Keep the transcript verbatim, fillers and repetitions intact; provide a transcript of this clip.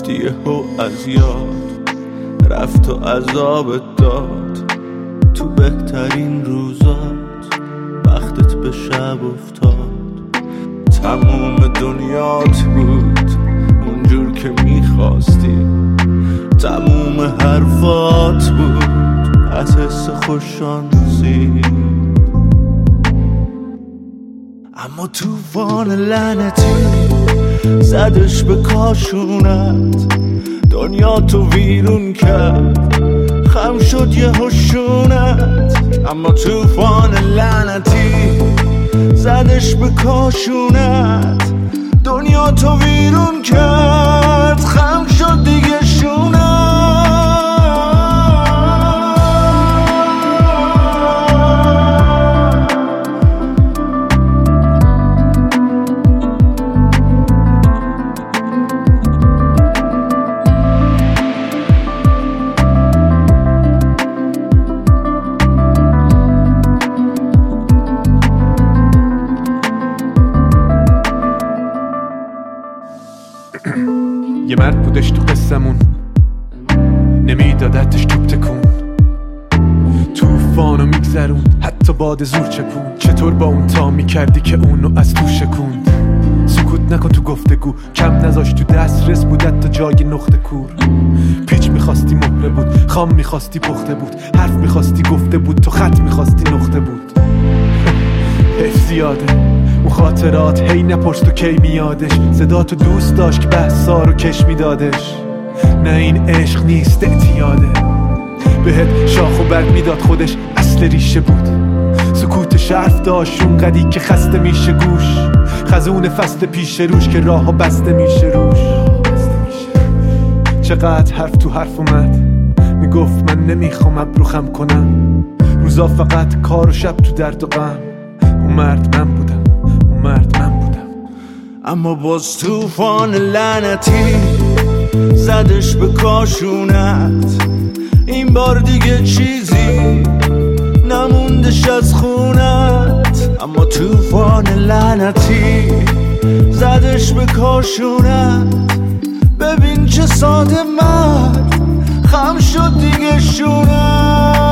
رفتی و از یاد رفت و عذابت داد. تو بهترین روزات وقتت به شب افتاد. تموم دنیات بود اونجور که میخواستی، تموم حرفات بود از حس خوششانسی. اما توفان لعنتی زدش به کاشونت، دنیا تو ویرون کرد، خم شد یه هشونت. اما توفان لعنتی زدش به کاشونت، دنیا تو ویرون کرد، خم شد دیگه شونت. یه مرد بودش تو قصمون، نمیدادتش توپ تکون، توفانو میگذرون حتی باد زور چپون. چطور با اون تا میکردی که اونو از تو شکوند؟ سکوت نکن تو گفتگو، کم نذاش تو دسترس بودت تا جای نقطه کور. پیچ میخواستی مهره بود، خام میخواستی پخته بود، حرف میخواستی گفته بود، تو خط میخواستی نقطه بود. حیف زیاده اون خاطرات، هی نپرس تو کی میادش. صدا تو دوست داشت که بحثا رو کش میدادش. نه این عشق نیست اعتیاده، بهت شاخ و برگ میداد خودش اصل ریشه بود. سکوت حرف داشت اونقدی که خسته میشه گوش، خزون فصل پیش روش که راه ها بسته میشه روش. چقدر حرف تو حرف اومد، میگفت من نمیخوام ابرو خم کنم، روزا فقط کار و شب تو درد و غم. اون مرد من بودم، اون مرد من بودم. اما باز توفان لعنتی زدش به کاشونت، این بار دیگه چیزی نموندش از خونت. اما توفان لعنتی زدش به کاشونت، ببین چه ساده مرد خم شد دیگه شونت.